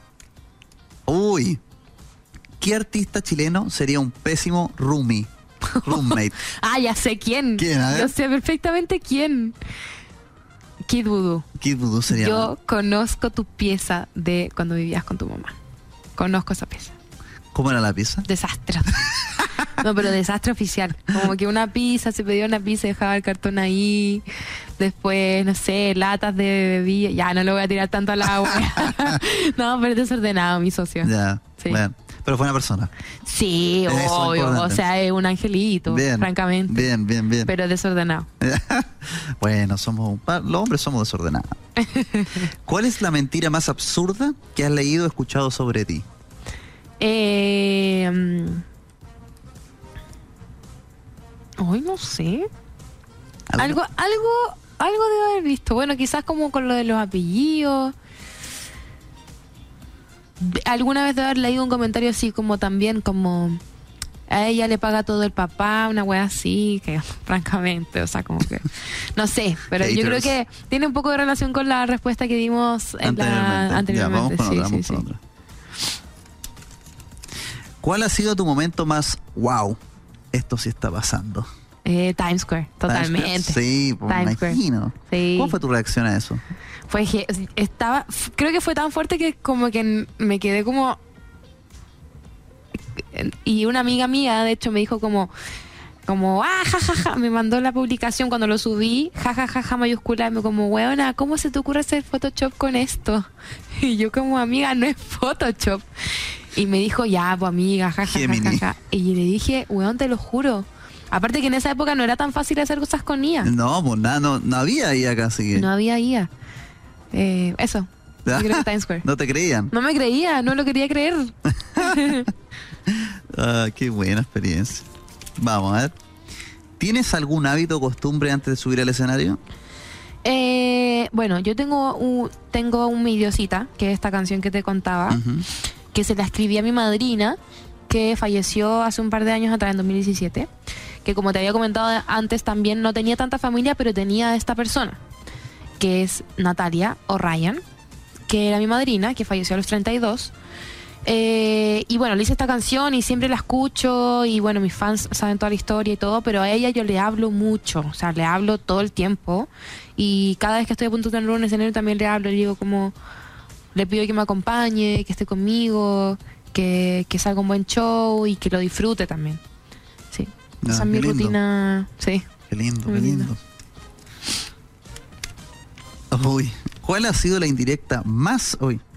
¿Qué artista chileno sería un pésimo roommate? Ya sé quién. ¿Quién? A ver. Yo sé perfectamente quién. Kid Voodoo. Kid Voodoo sería. Yo conozco tu pieza de cuando vivías con tu mamá. Conozco esa pieza. ¿Cómo era la pieza? Desastre. No, pero desastre oficial. Como que una pizza, se pedía una pizza y dejaba el cartón ahí. Después, no sé, latas de bebida. Ya, no lo voy a tirar tanto al agua. No, pero es desordenado, mi socio. Ya. Sí. Bueno, pero fue una persona. Sí, Eso es obvio. importante. O sea, es un angelito, Bien. francamente. Bien. Pero es desordenado. Bueno, los hombres somos desordenados. ¿Cuál es la mentira más absurda que has leído o escuchado sobre ti? Hoy no sé. ¿Algo? Algo debo haber visto. Bueno, quizás como con lo de los apellidos. Alguna vez debo haber leído un comentario así como también como a ella le paga todo el papá, una wea así, que francamente, o sea, como que no sé, pero yo creo que tiene un poco de relación con la respuesta que dimos anteriormente. Ya, vamos con otra, Sí. ¿Cuál ha sido tu momento más wow esto sí está pasando? Times Square, totalmente. Sí, pues me imagino. Sí. ¿Cómo fue tu reacción a eso? Creo que fue tan fuerte que como que me quedé como... Y una amiga mía, de hecho, me dijo como jajaja, me mandó la publicación cuando lo subí, jajaja mayúscula, me como, weona, ¿cómo se te ocurre hacer Photoshop con esto? Y yo como, amiga, no es Photoshop. Y me dijo, ya, pues amiga, jajaja. Y le dije, weón, te lo juro. Aparte que en esa época no era tan fácil hacer cosas con IA. No, pues nada, no había IA casi. No había IA. Eso. Yo creo que Times Square. ¿No te creían? No me creía, no lo quería creer. Qué buena experiencia. Vamos a ver. ¿Tienes algún hábito o costumbre antes de subir al escenario? Bueno, yo tengo un Mi Diosita, que es esta canción que te contaba, que se la escribí a mi madrina, que falleció hace un par de años atrás, en 2017, que como te había comentado antes también no tenía tanta familia, pero tenía esta persona, que es Natalia O'Ryan, que era mi madrina, que falleció a los 32. Y bueno, le hice esta canción y siempre la escucho y bueno, mis fans saben toda la historia y todo, pero a ella yo le hablo mucho, o sea, le hablo todo el tiempo y cada vez que estoy a punto de tener un escenario también le hablo, le digo como, le pido que me acompañe, que esté conmigo, que salga un buen show y que lo disfrute también. Sí, esa es mi rutina. Sí. Qué lindo, qué lindo. Uy, ¿cuál ha sido la indirecta más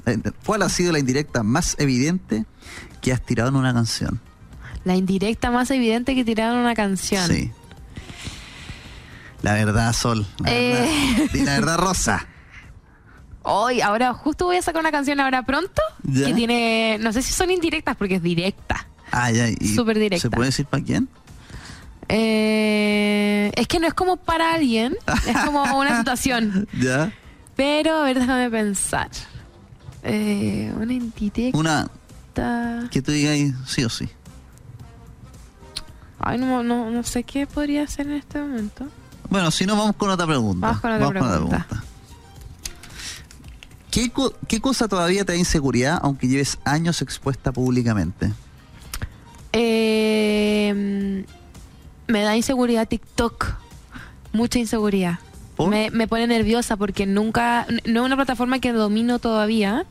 evidente que has tirado en una canción? La indirecta más evidente que he tirado en una canción. Sí. La verdad, Sol. La verdad, Rosa. Hoy, ahora justo voy a sacar una canción ahora pronto. ¿Ya? Que tiene, no sé si son indirectas porque es directa. Ya. Súper directa. ¿Se puede decir para quién? Es que no es como para alguien, es como una situación. Ya. Pero, a ver, déjame pensar. Una indirecta. Una que tú digas sí o sí. Ay, no sé qué podría hacer en este momento. Bueno, si no, vamos con otra pregunta. Vamos con otra pregunta. ¿Qué cosa todavía te da inseguridad, aunque lleves años expuesta públicamente? Me da inseguridad TikTok. Mucha inseguridad. ¿Por? Me pone nerviosa porque no es una plataforma que domino todavía,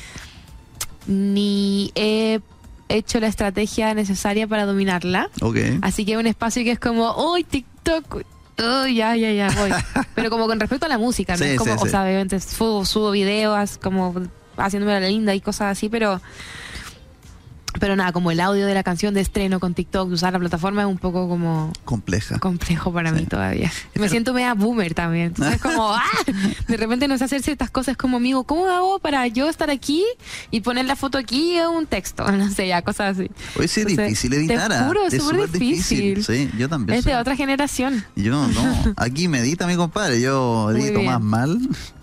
ni he hecho la estrategia necesaria para dominarla. Okay. Así que es un espacio que es como, ¡uy, TikTok! Ya, voy. Pero como con respecto a la música, ¿no? Sí, Es como, sí. o sea, obviamente subo videos como haciéndome la linda y cosas así, pero nada, como el audio de la canción de estreno con TikTok, usar la plataforma es un poco como complejo para mí todavía. Me siento media boomer también. Entonces es como, de repente no sé hacer ciertas cosas como, amigo, ¿cómo hago para yo estar aquí y poner la foto aquí o un texto? No sé, ya, cosas así. Hoy sí es difícil editar. Te juro, es súper difícil. Sí, yo también. Es de otra generación. Yo no. Aquí me edita mi compadre. Yo edito más mal.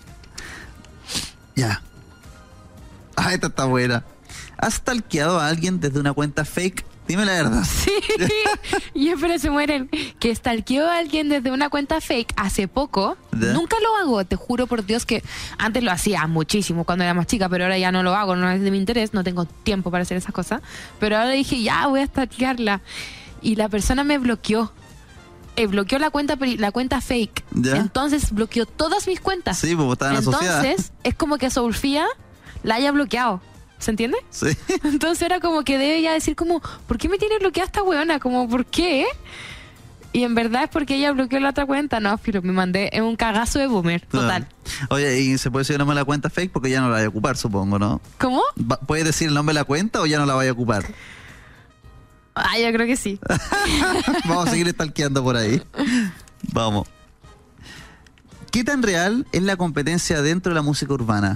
Ya. Esta está buena. ¿Has stalkeado a alguien desde una cuenta fake? Dime la verdad. Sí, y espera, se mueren. Que stalkeó a alguien desde una cuenta fake hace poco. ¿De? Nunca lo hago, te juro por Dios que antes lo hacía muchísimo cuando era más chica, pero ahora ya no lo hago, no es de mi interés, no tengo tiempo para hacer esas cosas. Pero ahora dije, ya voy a stalkearla. Y la persona me bloqueó. Bloqueó la cuenta fake. ¿Ya? Entonces bloqueó todas mis cuentas. Sí, porque estaban asociadas. Entonces es como que Soulfía la haya bloqueado. ¿Se entiende? Sí. Entonces era como que debe ya decir como, ¿por qué me tiene bloqueada esta weona? Como, ¿por qué? Y en verdad es porque ella bloqueó la otra cuenta. No, filo, me mandé en un cagazo de boomer, total. Oye, ¿y se puede decir el nombre de la cuenta fake? Porque ya no la voy a ocupar, supongo, ¿no? ¿Cómo? ¿Puedes decir el nombre de la cuenta o ya no la voy a ocupar? Yo creo que sí. Vamos a seguir stalkeando por ahí. Vamos. ¿Qué tan real es la competencia dentro de la música urbana?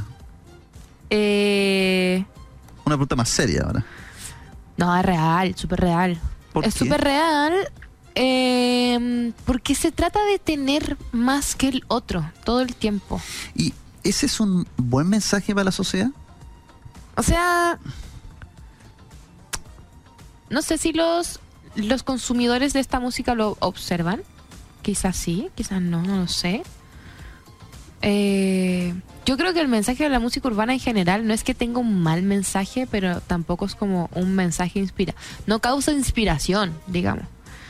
Una pregunta más seria ahora. No, es real, súper real. ¿Por es qué? súper real porque se trata de tener más que el otro todo el tiempo. ¿Y ese es un buen mensaje para la sociedad? O sea, no sé si los consumidores de esta música lo observan. Quizás sí, quizás no lo sé. Yo creo que el mensaje de la música urbana en general no es que tenga un mal mensaje, pero tampoco es como un mensaje no causa inspiración, digamos.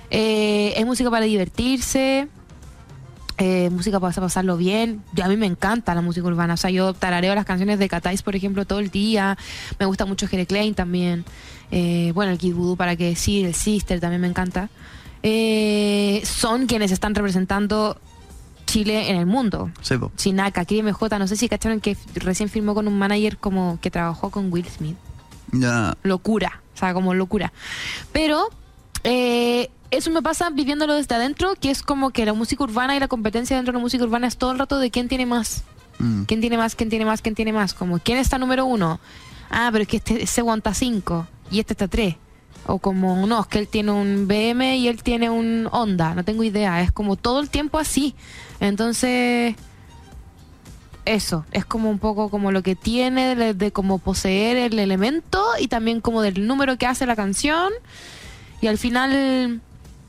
Es música para divertirse, música para pasarlo bien. A mí me encanta la música urbana. O sea, yo tarareo las canciones de Catais, por ejemplo, todo el día. Me gusta mucho Jere Klein también. Bueno, el Kid Voodoo, para qué decir, el Sister también me encanta. Son quienes están representando Chile en el mundo. Sí, po. Sinaka, KMJ, no sé si cacharon que recién firmó con un manager como que trabajó con Will Smith. Ya. Locura, o sea, como locura. Pero eso me pasa viviéndolo desde adentro, que es como que la música urbana y la competencia dentro de la música urbana es todo el rato de quién tiene más. ¿Quién tiene más? ¿Quién tiene más? ¿Quién tiene más? Como, ¿quién está número 1? Ah, pero es que ese aguanta 5 y este está 3. O como, no, es que él tiene un BM y él tiene un Honda. No tengo idea. Es como todo el tiempo así. Entonces, eso. Es como un poco como lo que tiene de como poseer el elemento y también como del número que hace la canción. Y al final...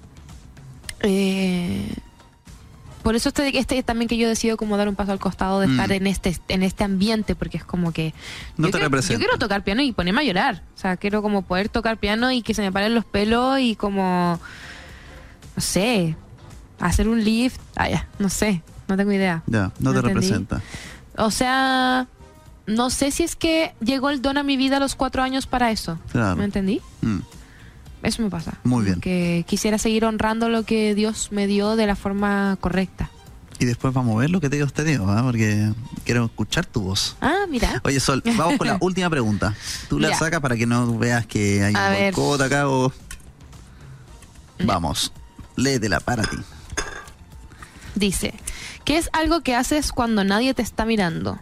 por eso este también que yo decido como dar un paso al costado de estar en este ambiente, porque es como que No yo te representa. Yo quiero tocar piano y ponerme a llorar. O sea, quiero como poder tocar piano y que se me paren los pelos y como, no sé, hacer un lift. No sé, no tengo idea. Ya, no te entendí. representa. O sea, no sé si es que llegó el don a mi vida a los 4 años para eso. Claro. ¿Me entendí? Mm. Eso me pasa. Muy bien. Que quisiera seguir honrando lo que Dios me dio de la forma correcta. Y después vamos a ver lo que Dios te dio, ¿ah? Porque quiero escuchar tu voz. Ah, mira. Oye, Sol, vamos con la última pregunta. Tú la Ya. sacas para que no veas que hay A un ver. boicot acá o... Vamos, léetela para ti. Dice, ¿qué es algo que haces cuando nadie te está mirando?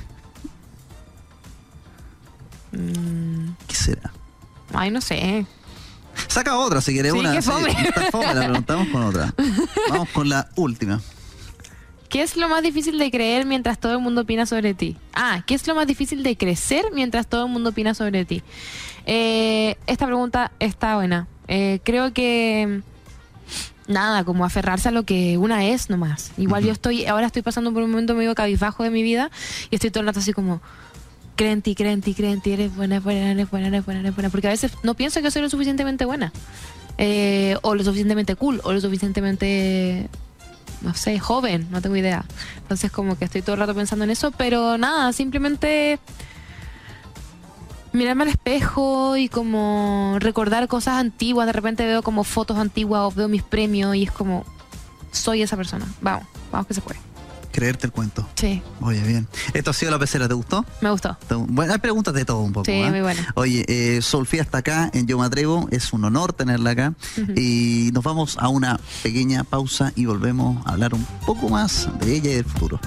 ¿Qué será? Ay, no sé. Saca otra si quieres Sí, una. qué fome. Está fome, la preguntamos con otra. Vamos con la última. ¿Qué es lo más difícil de creer mientras todo el mundo opina sobre ti? ¿Qué es lo más difícil de crecer mientras todo el mundo opina sobre ti? Esta pregunta está buena. Creo que nada, como aferrarse a lo que una es nomás. Igual yo ahora estoy pasando por un momento medio cabizbajo de mi vida y estoy todo el rato así como, cree en ti, eres buena, porque a veces no pienso que soy lo suficientemente buena, o lo suficientemente cool, o lo suficientemente, no sé, joven, no tengo idea. Entonces como que estoy todo el rato pensando en eso, pero nada, simplemente mirarme al espejo y como recordar cosas antiguas. De repente veo como fotos antiguas o veo mis premios y es como, soy esa persona. Vamos que se puede. Creerte el cuento. Sí, Oye, bien. Esto ha sido La Pecera, ¿te gustó? me gustó. Bueno, hay preguntas de todo un poco. Sí, ¿eh? muy buena. Oye, Solfía está acá en Yo Me Atrevo. Es un honor tenerla acá. Y nos vamos a una pequeña pausa y volvemos a hablar un poco más de ella y del futuro.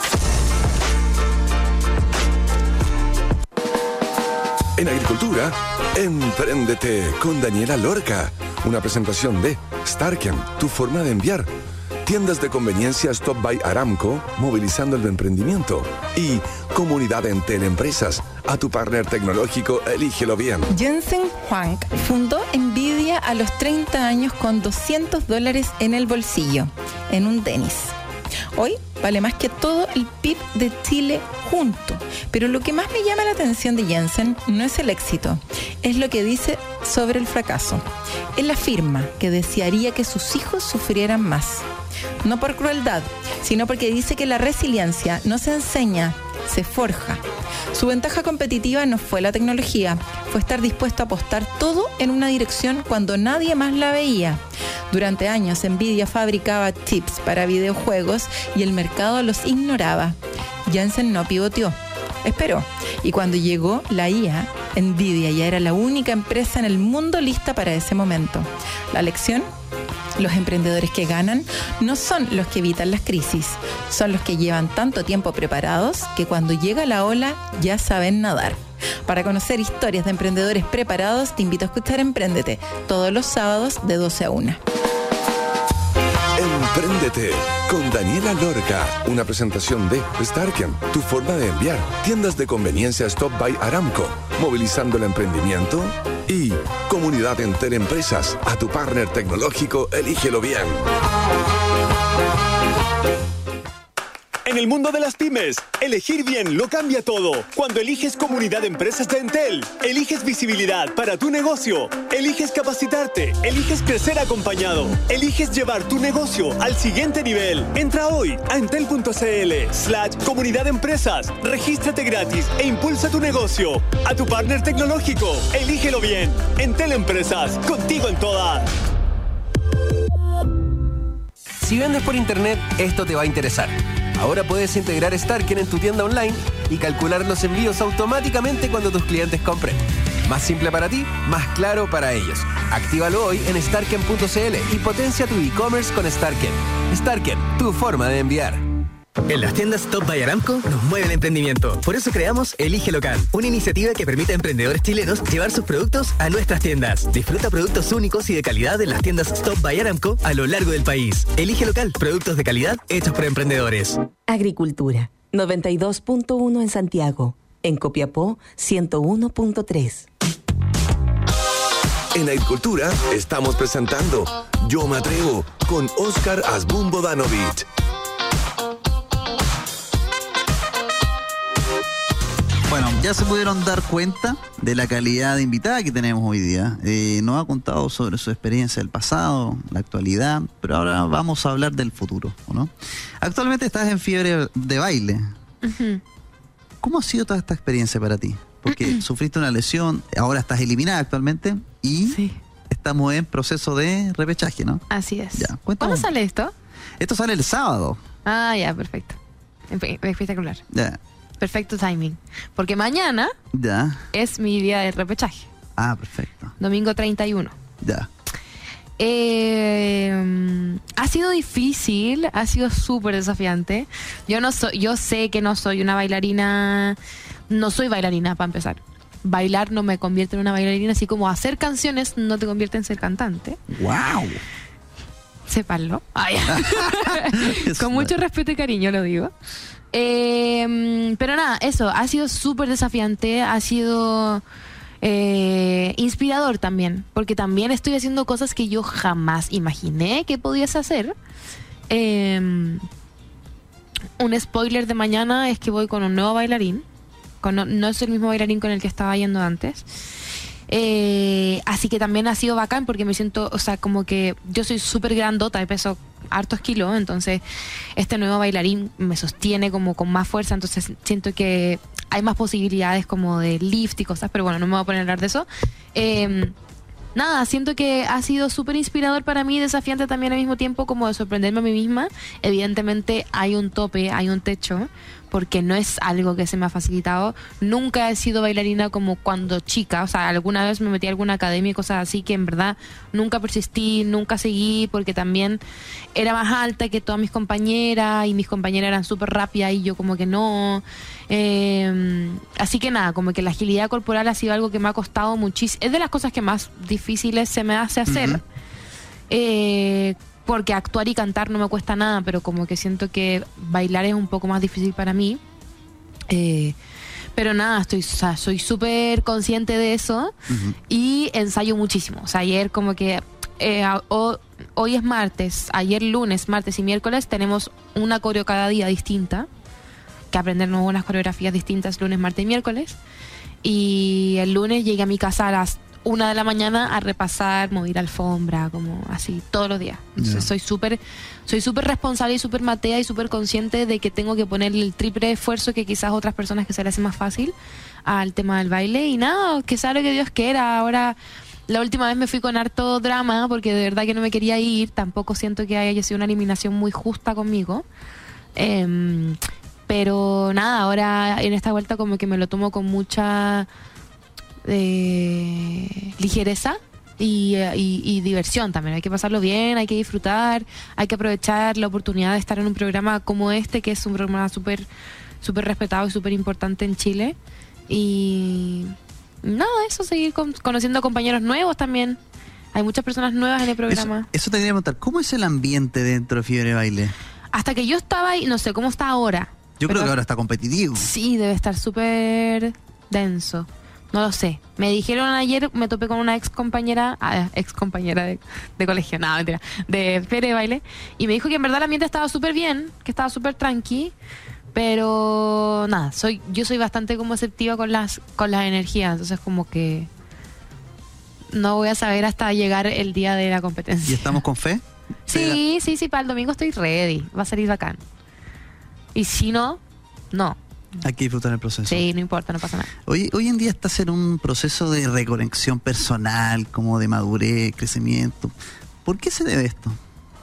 En agricultura, Empréndete con Daniela Lorca. Una presentación de Starken, tu forma de enviar. Tiendas de conveniencia Stop by Aramco, movilizando el emprendimiento. Y Comunidad Entel Empresas, a tu partner tecnológico, elígelo bien. Jensen Huang fundó Nvidia a los 30 años con $200 en el bolsillo, en un tenis. Hoy vale más que todo el PIB de Chile junto. Pero lo que más me llama la atención de Jensen no es el éxito, es lo que dice sobre el fracaso. Él afirma que desearía que sus hijos sufrieran más. No por crueldad, sino porque dice que la resiliencia no se enseña, se forja. Su ventaja competitiva no fue la tecnología, fue estar dispuesto a apostar todo en una dirección cuando nadie más la veía. Durante años, Nvidia fabricaba chips para videojuegos y el mercado los ignoraba. Jensen no pivoteó, esperó. Y cuando llegó la IA, Nvidia ya era la única empresa en el mundo lista para ese momento. La lección: los emprendedores que ganan no son los que evitan las crisis, son los que llevan tanto tiempo preparados que cuando llega la ola ya saben nadar. Para conocer historias de emprendedores preparados, te invito a escuchar Empréndete todos los sábados de 12 a 1. Empréndete con Daniela Lorca. Una presentación de Starken, tu forma de enviar. Tiendas de conveniencia Stop by Aramco, movilizando el emprendimiento. Y Comunidad Entel Empresas, a tu partner tecnológico, elígelo bien. En el mundo de las pymes, elegir bien lo cambia todo. Cuando eliges Comunidad de Empresas de Entel, eliges visibilidad para tu negocio, eliges capacitarte, eliges crecer acompañado, eliges llevar tu negocio al siguiente nivel. Entra hoy a entel.cl/comunidad de empresas, regístrate gratis e impulsa tu negocio. A tu partner tecnológico, elígelo bien. Entel Empresas, contigo en todas. Si vendes por internet, esto te va a interesar. Ahora puedes integrar Starken en tu tienda online y calcular los envíos automáticamente cuando tus clientes compren. Más simple para ti, más claro para ellos. Actívalo hoy en starken.cl y potencia tu e-commerce con Starken. Starken, tu forma de enviar. En las tiendas Top by Aramco nos mueve el emprendimiento. Por eso creamos Elige Local, una iniciativa que permite a emprendedores chilenos llevar sus productos a nuestras tiendas. Disfruta productos únicos y de calidad en las tiendas Top by Aramco a lo largo del país. Elige Local, productos de calidad hechos por emprendedores. Agricultura, 92.1 en Santiago. En Copiapó, 101.3. En Agricultura estamos presentando Yo Me Atrevo con Óscar Asbun Bodanovich. Bueno, ya se pudieron dar cuenta de la calidad de invitada que tenemos hoy día. Nos ha contado sobre su experiencia del pasado, la actualidad, pero ahora vamos a hablar del futuro, ¿no? Actualmente estás en fiebre de baile. Ujú. ¿Cómo ha sido toda esta experiencia para ti? Porque sufriste una lesión, ahora estás eliminada actualmente y estamos en proceso de repechaje, ¿no? Así es. Ya, cuéntame. ¿Cuándo sale esto? Esto sale el sábado. Ah, ya, perfecto. Espectacular. Ya. Perfecto timing. Porque mañana Ya. es mi día de repechaje. Ah, perfecto. Domingo 31. Ya. Ha sido difícil, ha sido súper desafiante. Yo sé que no soy una bailarina, no soy bailarina para empezar. Bailar no me convierte en una bailarina, así como hacer canciones no te convierte en ser cantante. ¡Wow! Sépanlo. Con mucho respeto y cariño lo digo. Pero nada, eso, ha sido súper desafiante, ha sido inspirador también, porque también estoy haciendo cosas que yo jamás imaginé que podías hacer. Un spoiler de mañana es que voy con un nuevo bailarín, no es el mismo bailarín con el que estaba yendo antes. Así que también ha sido bacán porque me siento, o sea, como que yo soy súper grandota y peso hartos kilos, entonces este nuevo bailarín me sostiene como con más fuerza, entonces siento que hay más posibilidades como de lift y cosas, pero bueno, no me voy a poner a hablar de eso. Nada, siento que ha sido súper inspirador para mí, desafiante también al mismo tiempo, como de sorprenderme a mí misma. Evidentemente hay un tope, hay un techo, porque no es algo que se me ha facilitado. Nunca he sido bailarina como cuando chica, o sea, alguna vez me metí a alguna academia y cosas así que en verdad nunca persistí, nunca seguí, porque también era más alta que todas mis compañeras y mis compañeras eran súper rápidas y yo como que no. Así que nada, como que la agilidad corporal ha sido algo que me ha costado muchísimo. Es de las cosas que más difíciles se me hace hacer. Porque actuar y cantar no me cuesta nada, pero como que siento que bailar es un poco más difícil para mí. Pero nada, soy súper consciente de eso y ensayo muchísimo. O sea, ayer como que hoy es martes, ayer lunes, martes y miércoles tenemos una coreo cada día distinta, que aprendernos unas coreografías distintas lunes, martes y miércoles. Y el lunes llegué a mi casa a las 1 de la mañana a repasar, mover alfombra, como así, todos los días. Entonces soy súper responsable y súper matea y súper consciente de que tengo que ponerle el triple esfuerzo que quizás otras personas que se les hace más fácil al tema del baile. Y nada, que sea lo que Dios quiera. Ahora, la última vez me fui con harto drama porque de verdad que no me quería ir. Tampoco siento que haya sido una eliminación muy justa conmigo. Pero nada, ahora en esta vuelta como que me lo tomo con mucha ligereza y diversión también. Hay que pasarlo bien, hay que disfrutar, hay que aprovechar la oportunidad de estar en un programa como este, que es un programa súper respetado y súper importante en Chile. Y nada, eso, seguir conociendo compañeros nuevos también. Hay muchas personas nuevas en el programa. Eso te quería preguntar, ¿cómo es el ambiente dentro de Fiebre Baile? Hasta que yo estaba ahí, no sé cómo está ahora. Yo creo que ahora está competitivo. Sí, debe estar súper denso. No lo sé. Me dijeron ayer, me topé con una ex compañera de colegio, no, mentira, de feria de baile, y me dijo que en verdad el ambiente estaba súper bien, que estaba súper tranqui, pero nada, yo soy bastante como esceptiva con las energías, entonces como que no voy a saber hasta llegar el día de la competencia. ¿Y estamos con fe? Sí, para el domingo estoy ready, va a salir bacán. Y si no, no. Hay que disfrutar el proceso. Sí, no importa, no pasa nada. Hoy en día estás en un proceso de reconexión personal, como de madurez, crecimiento. ¿Por qué se debe esto?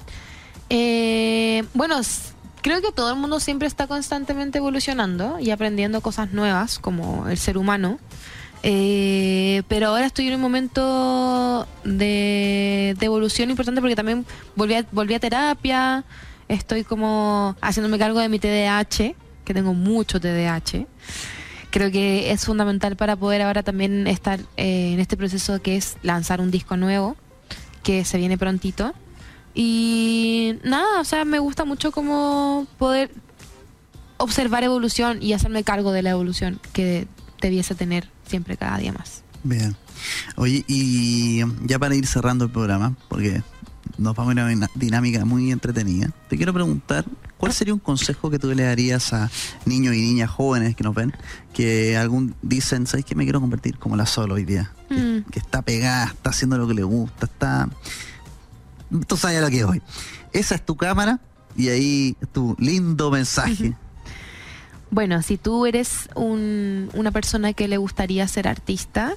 Bueno, creo que todo el mundo siempre está constantemente evolucionando y aprendiendo cosas nuevas, como el ser humano. Pero ahora estoy en un momento de evolución importante porque también volví a terapia. Estoy como haciéndome cargo de mi TDAH, que tengo mucho TDAH. Creo que es fundamental para poder ahora también estar en este proceso que es lanzar un disco nuevo, que se viene prontito. Y nada, o sea, me gusta mucho como poder observar evolución y hacerme cargo de la evolución que debiese tener siempre cada día más. Bien. Oye, y ya para ir cerrando el programa, porque nos vamos a una dinámica muy entretenida, te quiero preguntar, ¿cuál sería un consejo que tú le darías a niños y niñas jóvenes que nos ven, que dicen, ¿sabes qué? Me quiero convertir como la Sol hoy día, que está pegada, está haciendo lo que le gusta, tú sabes a lo que voy. Esa es tu cámara y ahí tu lindo mensaje. Bueno, si tú eres una persona que le gustaría ser artista,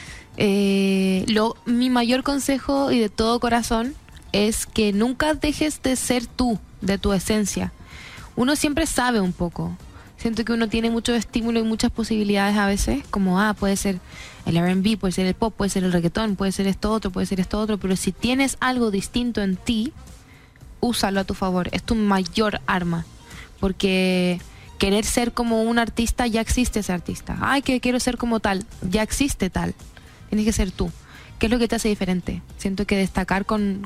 mi mayor consejo y de todo corazón es que nunca dejes de ser tú, de tu esencia. Uno siempre sabe un poco. Siento que uno tiene mucho estímulo y muchas posibilidades a veces, como puede ser el R&B, puede ser el pop, puede ser el reggaetón, puede ser esto otro, pero si tienes algo distinto en ti, úsalo a tu favor. Es tu mayor arma, porque querer ser como un artista, ya existe ese artista. Que quiero ser como tal, ya existe tal. Tienes que ser tú. ¿Qué es lo que te hace diferente? Siento que destacar con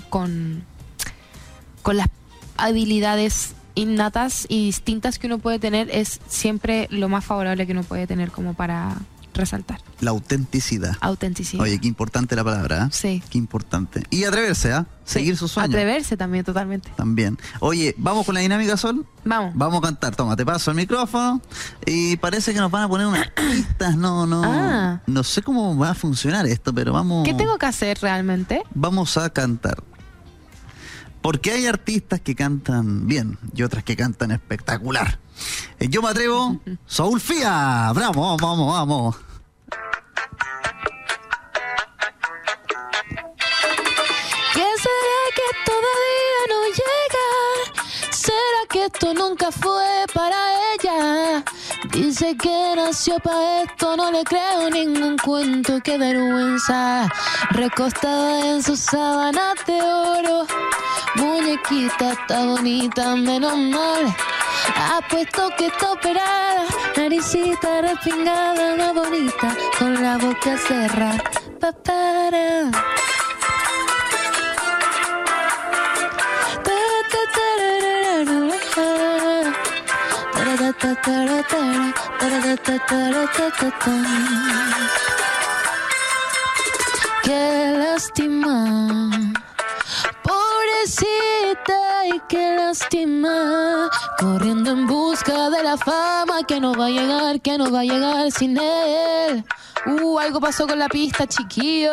las habilidades innatas y distintas que uno puede tener es siempre lo más favorable que uno puede tener como para resaltar. La autenticidad. Autenticidad. Oye, qué importante la palabra, ¿eh? Sí. Qué importante. Y atreverse, ¿ah? Seguir sus sueños. Atreverse también, totalmente. También. Oye, ¿vamos con la dinámica, Sol? Vamos. Vamos a cantar. Toma, te paso el micrófono. Y parece que nos van a poner unas pistas. No sé cómo va a funcionar esto, pero vamos... ¿Qué tengo que hacer realmente? Vamos a cantar. Porque hay artistas que cantan bien y otras que cantan espectacular. Yo me atrevo, Saúl Fía. Bravo, vamos. ¿Qué será que todavía no llega? ¿Será que esto nunca fue para ella? Dice que nació para esto, no le creo ningún cuento, qué vergüenza. Recostada en sus sábanas de oro, muñequita está bonita, menos mal. Apuesto que está operada, naricita respingada, una bonita, con la boca cerrada. Papara. Qué lástima, pobrecita, y qué lástima, corriendo en busca de la fama que no va a llegar sin él. Algo pasó con la pista, chiquillos.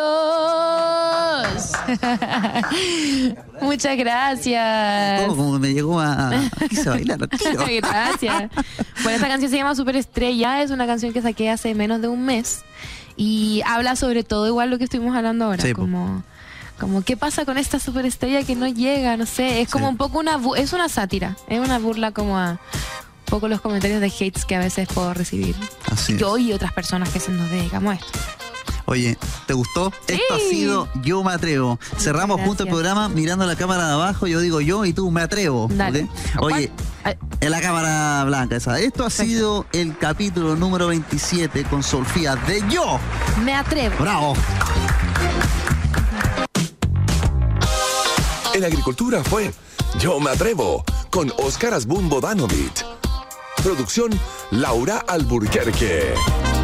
Muchas gracias. Todo como me llegó a quise bailar. Gracias. Bueno, esta canción se llama Superestrella. Es una canción que saqué hace menos de un mes y habla sobre todo igual lo que estuvimos hablando ahora, sí, como qué pasa con esta superestrella que no llega, no sé, es como un poco es una sátira, es una burla como a un poco los comentarios de hates que a veces puedo recibir. Así yo es. Y otras personas que se nos dedicamos a esto. Oye, ¿te gustó? Sí. Esto ha sido Yo Me Atrevo. Cerramos junto el programa mirando la cámara de abajo. Yo digo yo y tú me atrevo. Dale. ¿Okay? Oye, en la cámara blanca esa. Esto ha sido el capítulo número 27 con Sofía de Yo Me Atrevo. ¡Bravo! En agricultura fue Yo Me Atrevo con Óscar Asbun Bodanovich. Producción Laura Alburquerque.